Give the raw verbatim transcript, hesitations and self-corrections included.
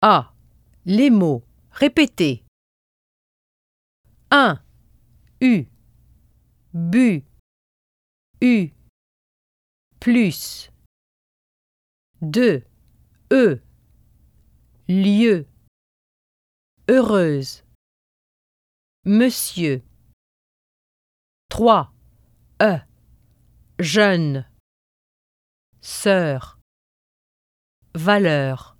A. Les mots. Répétez. un. U. Bu. U. Plus. deux. E. Lieu. Heureuse. Monsieur. trois. E. Jeune. Sœur. Valeur.